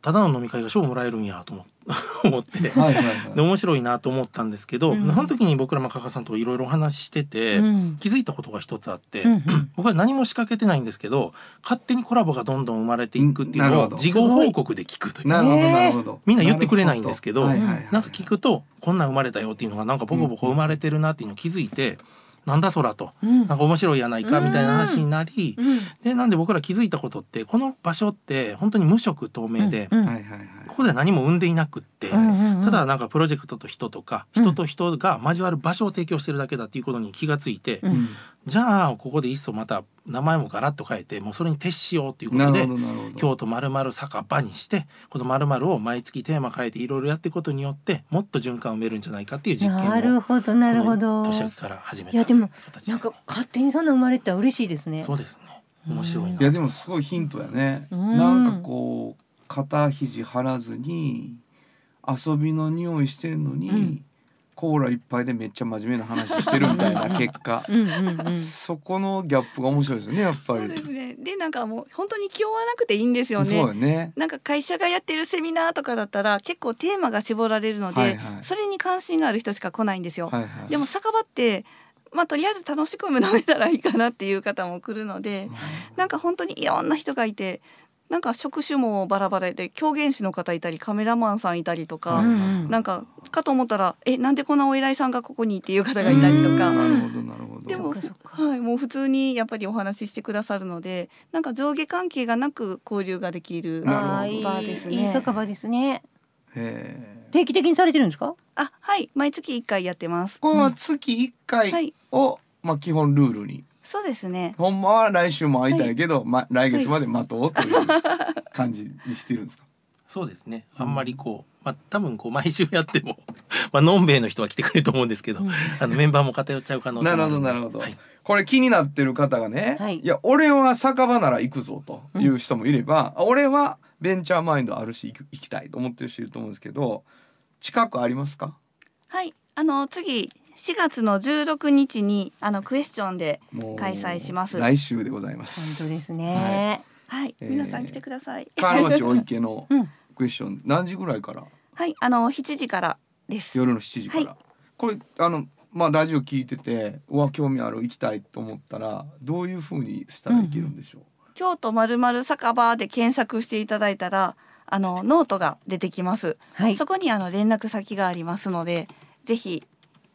ただの飲み会が賞もらえるんやと思ってで面白いなと思ったんですけど、その時に僕ら加賀さんといろいろお話ししてて、気づいたことが一つあって、僕は何も仕掛けてないんですけど勝手にコラボがどんどん生まれていくっていうのを事後報告で聞くという。 なるほどみんな言ってくれないんですけど、なんか聞くとこんなん生まれたよっていうのがなんかボコボコ生まれてるなっていうのを気づいて、なんだそらと、なんか面白いやないかみたいな話になり、でなんで僕ら気づいたことって、この場所って本当に無色透明で、ここでは何も生んでいなくって、ただなんかプロジェクトと人とか人と人が交わる場所を提供してるだけだっていうことに気がついて、じゃあここでいっそまた名前もガラッと変えてもうそれに徹しようということで、京都〇〇酒場にしてこの〇〇を毎月テーマ変えていろいろやっていくことによってもっと循環を埋めるんじゃないかっていう実験をなるほどなるほど年明けから始めた。 いやでもなんか勝手にそんな生まれたら嬉しいですね。 そうですね、面白いな。 いやでもすごいヒントやね。なんかこう肩肘張らずに遊びの匂いしてんのに、コーラいっぱいでめっちゃ真面目な話してるみたいな結果そこのギャップが面白いですよねやっぱり。 そうですね。でなんかもう本当に気負わなくていいんですよね。 そうよね。 なんか会社がやってるセミナーとかだったら結構テーマが絞られるので、それに関心がある人しか来ないんですよ。でも酒場ってとりあえず楽しく飲めたらいいかなっていう方も来るので、なんか本当にいろんな人がいて、なんか職種もバラバラで狂言師の方いたりカメラマンさんいたりとか、なんかかと思ったらなんでこんなお偉いさんがここにっていう方がいたりとか、 なるほどなるほど。 でももう普通にやっぱりお話ししてくださるので、なんか上下関係がなく交流ができる場ですね。 いい酒場ですね。定期的にされてるんですか？ はい、毎月1回やってます。 これは月1回を、基本ルールに。 そうですね。 ほんまは来週も会いたいけど、来月まで待とうという感じにしてるんですか？ そうですね。あんまり多分毎週やってものんべえの人は来てくれると思うんですけど、メンバーも偏っちゃう可能性もあるので。 なるほど、これ気になってる方がね、いや俺は酒場なら行くぞという人もいれば、俺はベンチャーマインドあるし行きたいと思ってる人いると思うんですけど、近くありますか？ はい、次4月の16日にクエスチョンで開催します。 来週でございます。 本当ですね。 はい、皆さん来てください。 川町お池のクエスチョン何時ぐらいから？ はい、7時からです。 夜の7時から。これラジオ聞いてて興味ある行きたいと思ったらどういう風にしたらいけるんでしょう？ 京都〇〇酒場で検索していただいたらノートが出てきます。そこに連絡先がありますので、ぜひ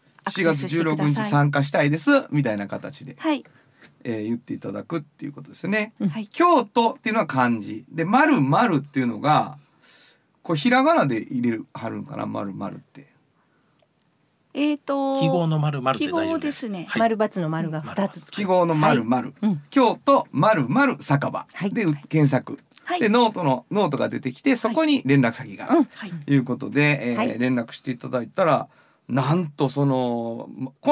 4月16日参加したいですみたいな形で、言っていただくっていうことですね。京都っていうのは漢字で、〇〇っていうのがこれひらがなで入れるはるんかな、〇〇って。 記号の〇〇で大丈夫です。 記号ですね。 丸×の丸が2つつく。 記号の〇〇、京都〇〇酒場で検索。でノートが出てきて、そこに連絡先がということで、連絡していただいたら、なんとこの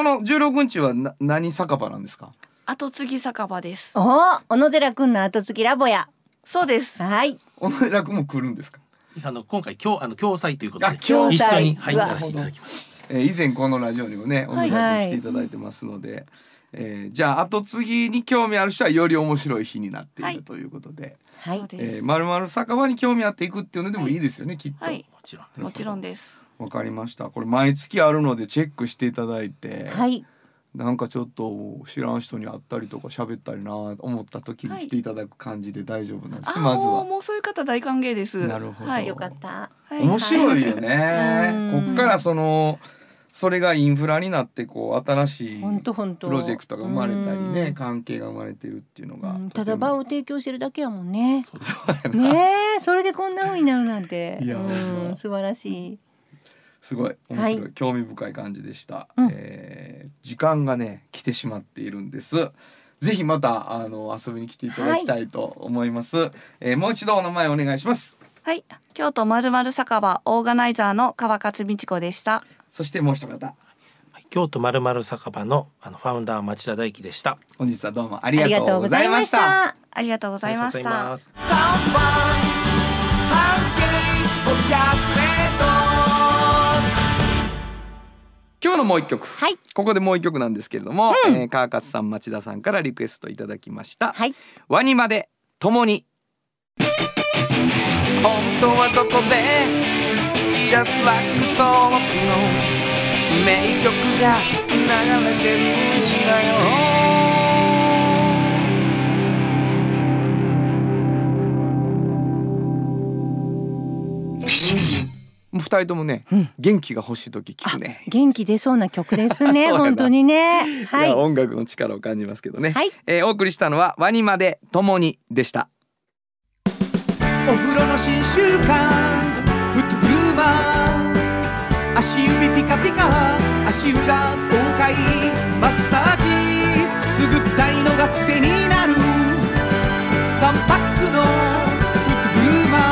16日は何酒場なんですか？ 後継ぎ酒場です。 小野寺くんの後継ぎラボや。 そうです。 はい。 小野寺くんも来るんですか？ 今回共催ということで一緒にやらせていただきます。 以前このラジオにもね小野寺くん来ていただいてますので、じゃあ後継ぎに興味ある人はより面白い日になっているということで、〇〇酒場に興味あっていくっていうのでもいいですよね、きっと。 もちろんです。 わかりました。これ毎月あるのでチェックしていただいて、なんかちょっと知らん人に会ったりとか喋ったりな思った時に来ていただく感じで大丈夫なんですね。まずはもうそういう方大歓迎です。 なるほど、 よかった。 面白いよね。こっからそれがインフラになって新しいプロジェクトが生まれたりね、関係が生まれてるっていうのが、 ただ場を提供してるだけやもんね。それでこんな風になるなんて、素晴らしい。 すごい面白い、興味深い感じでした。時間がね来てしまっているんです。ぜひまた遊びに来ていただきたいと思います。もう一度お名前お願いします。 はい、京都〇〇酒場オーガナイザーの川勝美智子でした。 そしてもう一方、 京都〇〇酒場のファウンダー町田大樹でした。 本日はどうもありがとうございました。 ありがとうございました。 今日のもう一曲、ここでもう一曲なんですけれども、川勝さん町田さんからリクエストいただきました、ワニまで共に。 本当はここで Just like 登録の名曲が流れてるんだよ。2人ともね、元気が欲しい時聞くね。 元気出そうな曲ですね本当にね。 はい、音楽の力を感じますけどね。 はい、 お送りしたのはワニまで共にでした。 お風呂の新習慣フットグルーマー、足指ピカピカ足裏爽快マッサージくすぐったいのが癖になる3パックのフットグルーマ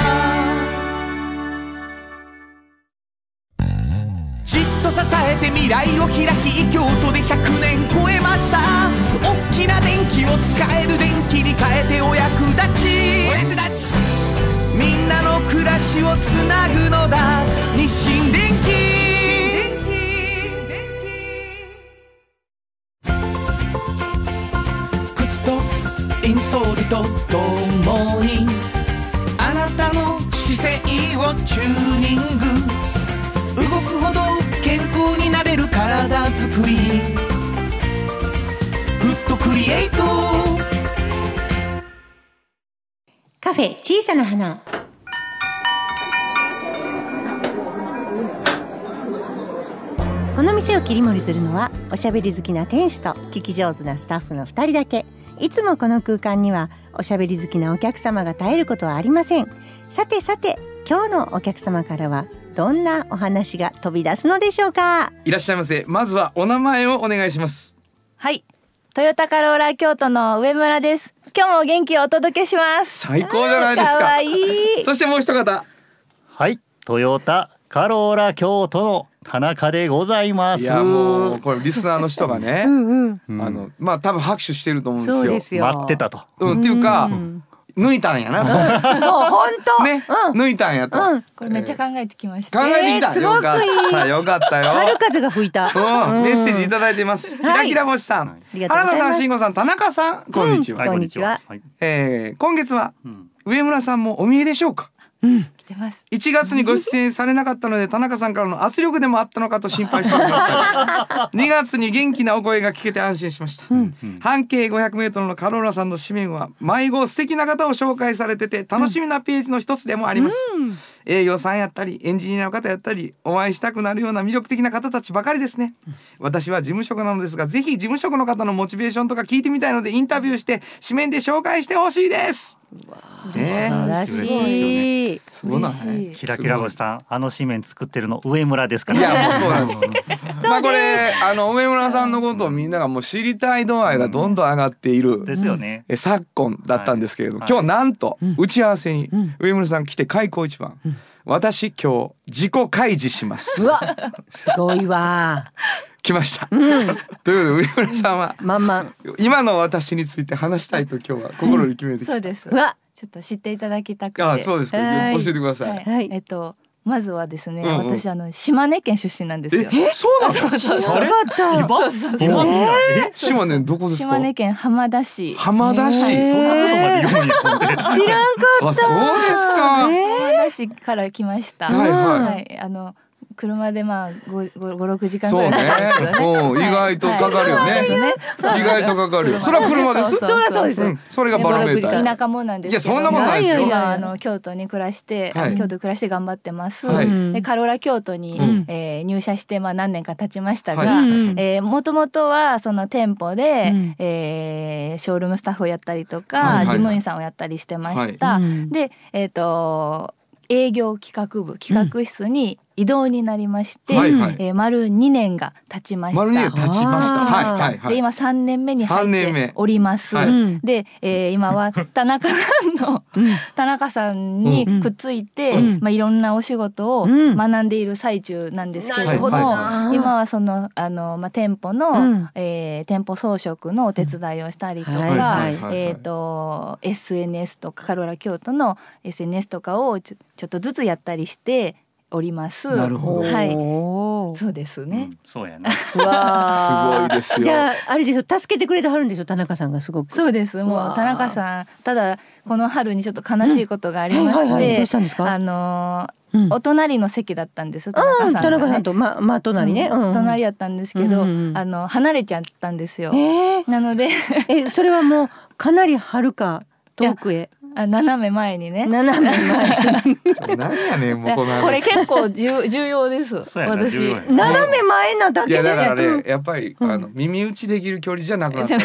ー、じっと支えて未来を開き京都で100年超えました。大きな電気を使える電気に変えてお役立ち、みんなの暮らしをつなぐのだ日清電気。靴とインソールとともにあなたの姿勢をチューニング、動くほど健康になれる体づくり、フットクリエイト。 カフェ小さな花。この店を切り盛りするのはおしゃべり好きな店主と聞き上手なスタッフの2人だけ。いつもこの空間にはおしゃべり好きなお客様が絶えることはありません。さて今日のお客様からはどんなお話が飛び出すのでしょうか。 いらっしゃいませ。まずはお名前をお願いします。 はい、トヨタカローラ京都の上村です。今日も元気をお届けします。 最高じゃないですか。 かわいい。 そしてもう一方。 はい、トヨタカローラ京都の田中でございます。 いやもうこれリスナーの人がねまあ多分拍手してると思うんですよ。 そうですよ。 待ってたと、 っていうか、抜いたんやな、 もう本当ね、抜いたんやと、 これめっちゃ考えてきました。 考えてきた、 すごくいい。 よかったよ。 春風が吹いた。 メッセージいただいています。キラキラ星さん、 ありがとうございます。 原田さん、慎吾さん、田中さん、こんにちは。 こんにちは。 今月は上村さんもお見えでしょうか。 来てます。 1月にご出演されなかったので田中さんからの圧力でもあったのかと心配しておりました2月に元気なお声が聞けて安心しました、半径 500m のカローラさんの紙面は迷子素敵な方を紹介されてて楽しみなページの一つでもあります、営業さんやったりエンジニアの方やったりお会いしたくなるような魅力的な方たちばかりですね、私は事務職なのですがぜひ事務職の方のモチベーションとか聞いてみたいのでインタビューして紙面で紹介してほしいです。 素晴らしい。 すごいね。 キラキラ星さん、あの紙面作ってるの上村ですから。 いやもうそうなんですまあこれ上村さんのことをみんながもう知りたい度合いがどんどん上がっている、 ですよね。 昨今だったんですけれども、今日なんと打ち合わせに上村さん来て開口一番、私今日自己開示します。 うわすごいわ。 来ました、ということで上村さんは今の私について話したいと今日は心に決めてきた、 そうです。 うわちょっと知っていただきたくて。 あ、そうですか。教えてください。 はい、まずはですね、私島根県出身なんですよ。 そうなんですか。 ありがとう。 島根どこですか。 島根県浜田市。 浜田市。 そんなことまで言うんや。 知らんかった。 そうですか。 浜田市から来ました。 はい。 車で5-6時間ぐらいかかるんですよね。意外とかかるよね。意外とかかるよ。それは車です。 そりゃそうです。 それがバロメーター。 田舎もんなんですけど。 いやそんなもんないですよ。 今京都に暮らして京都暮らして頑張ってます。でカローラ京都に入社して何年か経ちましたが、もともとはその店舗でショールームスタッフをやったりとか事務員さんをやったりしてました。で営業企画部企画室に異動になりまして、丸2年が経ちました。 丸2年経ちました。 で今3年目に入っております。で、今は田中さんにくっついて、いろんなお仕事を学んでいる最中なんですけれども、今はその店舗の、店舗装飾のお手伝いをしたりとか、SNS とかカローラ京都の SNS とかをちょっとずつやったりしております。 なるほど。 はい。そうですね。 そうやな。 わすごいですよ。 じゃああれでしょ、助けてくれてはるんでしょ、田中さんがすごく。 そうです。もう田中さん、ただこの春にちょっと悲しいことがありまして、 どうしたんですか？ お隣の席だったんです。田中さんがね。 田中さんと隣ね。 隣やったんですけど、離れちゃったんですよ。なのでそれはもうかなりはるか遠くへ。 斜め前にね。 斜め前。 何やねんもうこの話。 これ結構重要です。私斜め前なだけで。 いやだからね、やっぱり耳打ちできる距離じゃなくなった。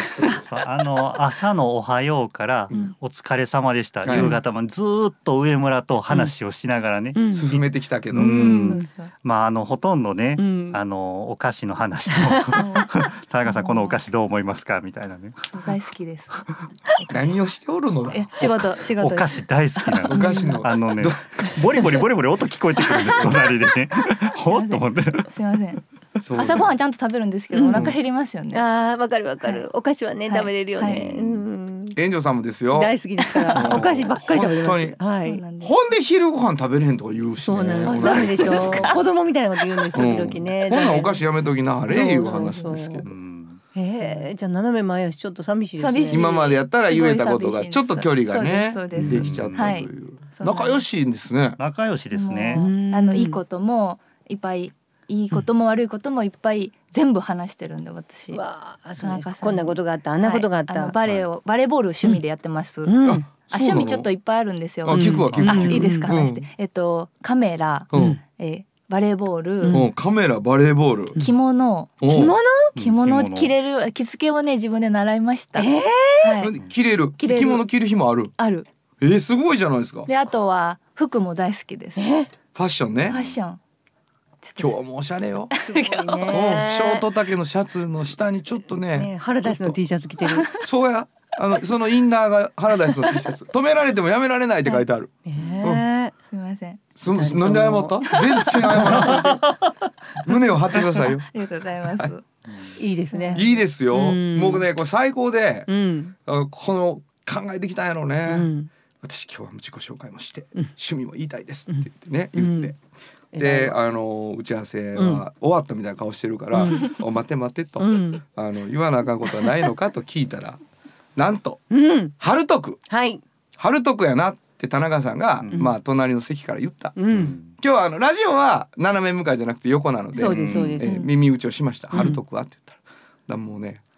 朝のおはようからお疲れ様でした、夕方までずっと上村と話をしながらね、 進めてきたけど、 まあほとんどね、お菓子の話と田中さんこのお菓子どう思いますかみたいなね。 大好きです。 何をしておるのだ。 仕事お菓子大好きなの。 お菓子のね、ボリボリボリボリ音聞こえてくるんです隣でね。ほっと思って。 すいません。朝ごはんちゃんと食べるんですけど、お腹減りますよね。 わかる。お菓子はね食べれるよね。 園長さんもですよ。 大好きですから。お菓子ばっかり食べてます。 はい。ほんで昼ご飯食べれへんとか言うしね。 そうなんです。ダメでしょ。子供みたいなこと言うんです時々ね。 ほんなお菓子やめときなあれいう話ですけど。 じゃあ斜め前やしちょっと寂しいですね。 今までやったら言えたことがちょっと距離がねできちゃったという。仲良しですね。 仲良しですね。 いいこともいっぱい、いいことも悪いこともいっぱい全部話してるんで、私。 こんなことがあった、あんなことがあった。 バレーボール趣味でやってます。趣味ちょっといっぱいあるんですよ。 聞くわ聞く。 いいですか、話して。カメラ、バレーボール、 カメラ、バレーボール、 着物着れる、着付けをね自分で習いました。 着れる、着物着る日もある。すごいじゃないですか。 であとは服も大好きです。 ファッションね。 ファッション。 今日もおしゃれよ。ショート丈のシャツの下にちょっとね、 ハラダイスの T シャツ着てる。 そうや。そのインナーがハラダイスの T シャツ。止められてもやめられないって書いてある。 すみません。 なんで謝った？全然謝らない。胸を張ってくださいよ。 ありがとうございます。 いいですね。 いいですよ。僕ねこれ最高で、この考えてきたんやろうね。私今日は自己紹介もして趣味も言いたいですって言ってで打ち合わせは終わったみたいな顔してるから「お待て待て」と言わなあかんことはないのかと聞いたら、なんと春徳春徳やなって田中さんが隣の席から言った。今日はラジオは斜め向かいじゃなくて横なので耳打ちをしました。春徳はって言ったらもうね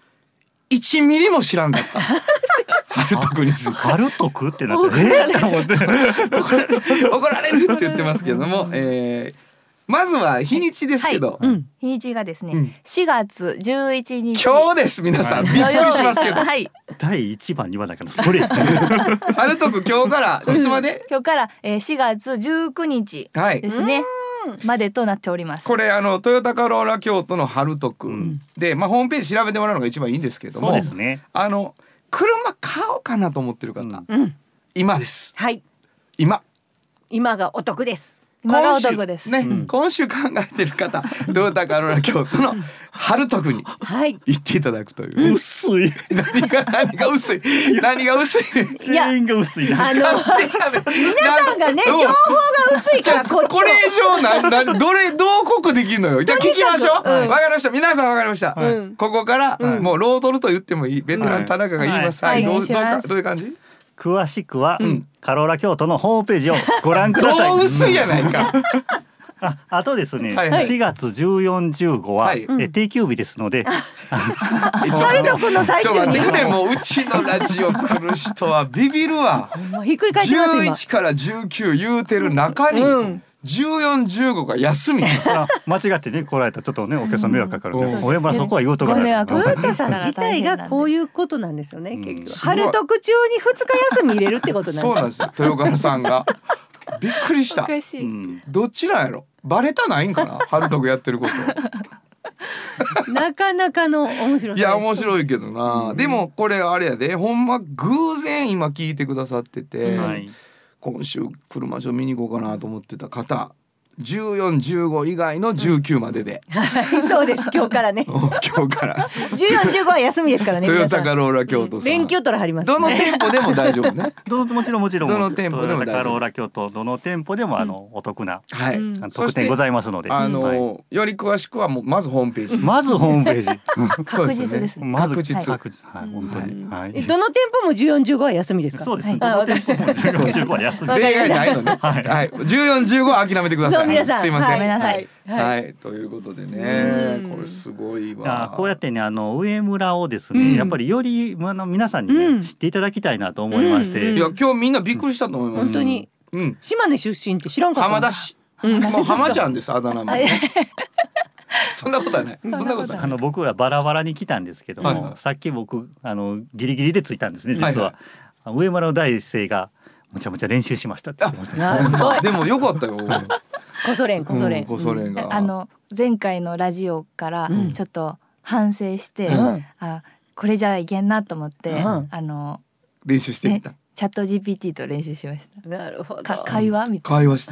1ミリも知らんかった。春徳について。 春徳ってなって怒られるって言ってますけども、まずは日にちですけど、 日にちがですね、4月11日。 今日です。皆さんびっくりしますけど、 第一番にはだからそれ春徳今日からいつまで？ 今日から4月19日ですね。までとなっております。 これトヨタカローラ京都の春徳で、ホームページ調べてもらうのが一番いいんですけども、 そうですね。 車買おうかなと思ってる方、今です。今がお得です。 今がお得ですね。今週考えてる方、トヨタカローラ京都の春徳に行っていただくという。 薄い。 何が薄い。 全員が薄い。 皆さんがね情報が薄いからこれ以上どう濃くできるのよ。じゃあ聞きましょう。わかりました。皆さんわかりました。ここからもうロードルと言ってもいいベテラン田中が言います。どういう感じ？ 詳しくはカローラ京都のホームページをご覧ください。 どう薄いやないか。 あとですね、4月14、15は定休日ですので、 春徳の最中にもううちのラジオ来る人はビビるわ。 ひっくり返ってます今。 11から19言うてる中に14、15が休み。 間違ってね来られたらちょっとねお客さん迷惑かかるんで、お山そこは言うとかない。 トヨタさん自体がこういうことなんですよね。結局春徳中に2日休み入れるってことなんですよ。 そうなんですよ。豊川さんがびっくりした。どっちなんやろ。バレたないんかな。春徳やってること。 なかなかの面白い。 いや面白いけどな。でもこれあれやで、ほんま偶然今聞いてくださってて、今週車場見に行こうかなと思ってた方、 14、15以外の19までで、 そうです、今日からね今日から 14、15は休みですからね。 トヨタカローラ京都さん連休取らはります、 どの店舗でも大丈夫ねもちろんどの店舗でも大丈夫。 トヨタカローラ京都どの店舗でもお得なはい特典ございますので、 より詳しくはもうまずホームページ確実ですね。 確実本当に、 どの店舗も14、15は休みですか。 そうですね、どの店舗も14、15は休み例外ないのねはい、14、15は諦めてください。 皆さんすいません、 ごめんなさい。 はい、ということでね、これすごいわ。 こうやってね上村をですね、やっぱりより皆さんにね、知っていただきたいなと思いまして、 いや今日みんなびっくりしたと思います。 本当に、島根出身って知らんかった。 浜田市、もう浜ちゃんです、あだ名もそんなことはない。そんなことはない。 僕らバラバラに来たんですけども、さっき僕ギリギリで着いたんですね、実は。上村の第一声がむちゃむちゃ練習しましたって言ってましたね。 でもよかったよ。 コソ練が前回のラジオからちょっと反省して、これじゃいけんなと思って練習してみた。 チャット GPT と練習しました。 なるほど。 会話みたいな。 会話して。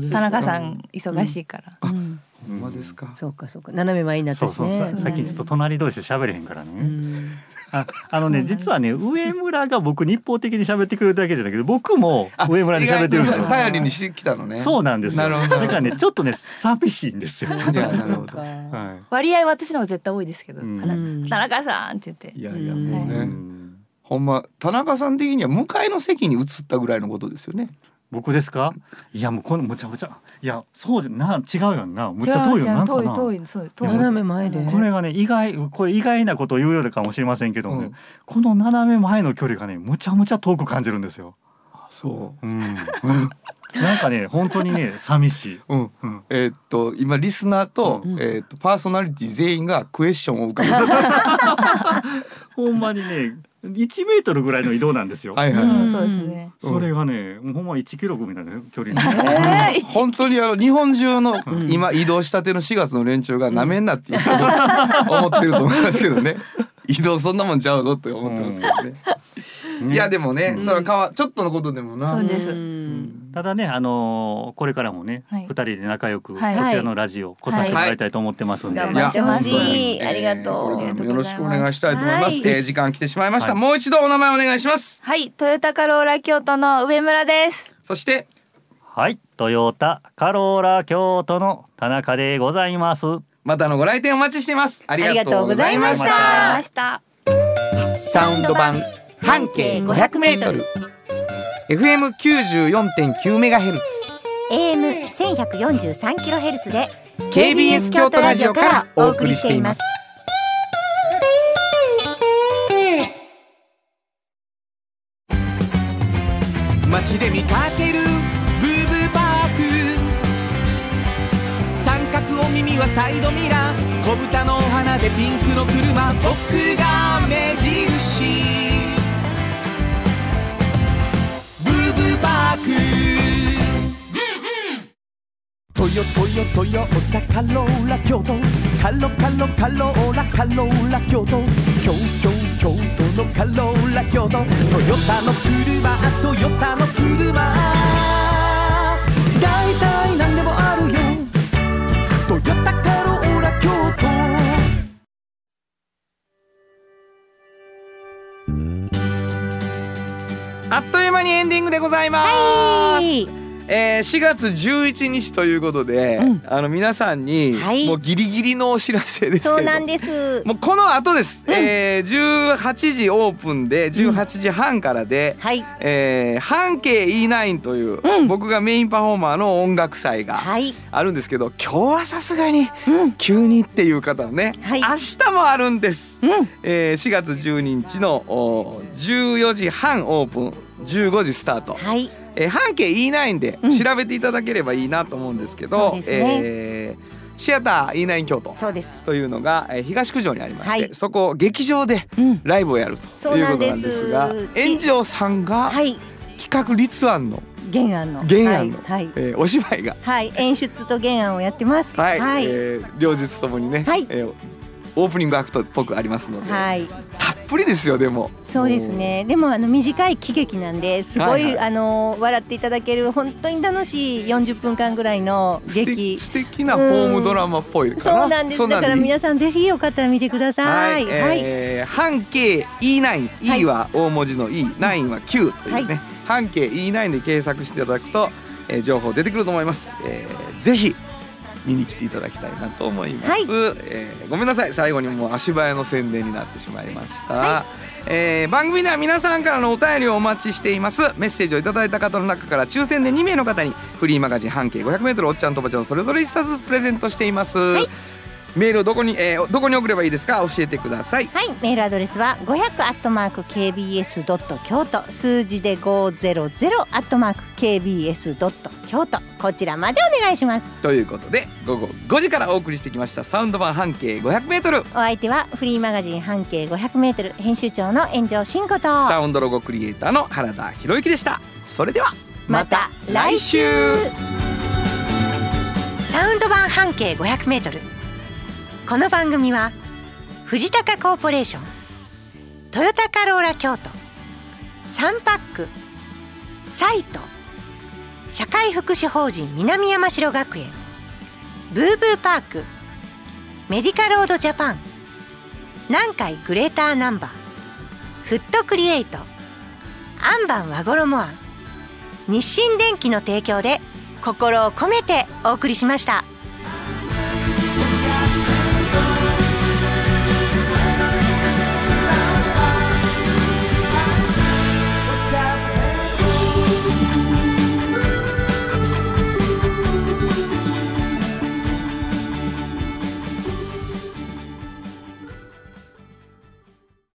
田中さん忙しいから。 ほんまですか。 そうかそうか。斜め前になったしね。 さっきちょっと隣同士で喋れへんからね。実はね、上村が僕に一方的に喋ってくれるだけじゃないけど、僕も上村に喋ってるんですよ。 頼りにしてきたのね。 そうなんですよ。だからね、ちょっとね寂しいんですよ。 なるほど。 割合私の方が絶対多いですけど、田中さんって言って。 いやいやもうね、ほんま田中さん的には向かいの席に移ったぐらいのことですよね。 僕ですか。いやもうこのむちゃむちゃ、いやそうじゃな、違うよな、むちゃ遠いよな。 遠い斜め前で。 これがね意外なことを言うようかもしれませんけどね、この斜め前の距離がねむちゃむちゃ遠く感じるんですよ。 そう。 なんかね本当にね寂しい。 今リスナーとパーソナリティ全員がクエスチョンを受けてほんまにね1メートルぐらいの移動なんですよ。 そうですね。 それがねほんま1キロみたいな距離。 本当に日本中の今移動したての4月の連中がなめんなって思ってると思いますけどね。移動そんなもんちゃうぞって思ってますけどね。いやでもね、それはちょっとのことでもな。 そうです。 ただねこれからもね2人で仲良くこちらのラジオ来させてもらいたいと思ってますんで。 頑張ってほしい。ありがとう。 これからもよろしくお願いしたいと思います。時間来てしまいました。もう一度お名前お願いします。 はい、トヨタカローラ京都の上村です。 そしてはいトヨタカローラ京都の田中でございます。 またのご来店お待ちしています。ありがとうございました。サウンド版半径500メートル FM94.9 メガヘルツ AM1143 キロヘルツで KBS 京都ラジオからお送りしています。 街で見かけるブーブーパーク、三角お耳はサイドミラー、小豚のお花でピンクの車、僕が目印、ブーブーパーク。トヨタカローラ京都、カローラ京都、京都のカローラ京都、トヨタの車、大体何でもあるよ、トヨタカローラ京都。 あっという間にエンディングでございます。4月11日ということで、皆さんにもうギリギリのお知らせですけど、 そうなんです。 もうこの後です、18時オープンで18時半からで、半径 E9 という、僕がメインパフォーマーの音楽祭があるんですけど、今日はさすがに急にっていう方ね、明日もあるんです、4月12日の14時半オープン、15時スタート、半径 E9 で調べていただければいいなと思うんですけど、シアター E9 京都というのが東九条にありまして、そこ劇場でライブをやるということなんですが、円城さんが企画立案の原案の、お芝居が、 演出と原案をやってます。 両日ともにね、オープニングアクトっぽくありますので、たっぷりですよ。でもそうですね。でも短い喜劇なんですごい、はいはい、笑っていただける本当に楽しい40分間ぐらいの劇、 素敵なホームドラマっぽいかな。 そうなんです。だから皆さんぜひよかったら見てください。 はい、半径 E9、はい、E は大文字の E、9 は9というね、はい、半径 E9 で検索していただくと、情報出てくると思います。ぜひ見に来ていただきたいなと思います。はい、ごめんなさい、最後にもう足早の宣伝になってしまいました。はい、番組では皆さんからのお便りをお待ちしています。メッセージをいただいた方の中から抽選で2名の方にフリーマガジン半径 500m おっちゃんとおばちゃんそれぞれ1冊ずつプレゼントしています。はい、メールをどこに送ればいいですか、教えてください。 はい、メールアドレスは500@kbs.京都、数字で500@kbs.京都、こちらまでお願いします。 ということで午後5時からお送りしてきましたサウンド版半径 500m。 お相手はフリーマガジン半径 500m 編集長の炎上真子とサウンドロゴクリエイターの原田博之でした。それではまた来週。 サウンド版半径 500m、この番組は藤高コーポレーション、トヨタカローラ京都、サンパック、サイト、社会福祉法人南山城学園、ブーブーパーク、メディカロードジャパン、南海グレーターナンバー、フットクリエイト、アンバン和衣庵、日清電機の提供で心を込めてお送りしました。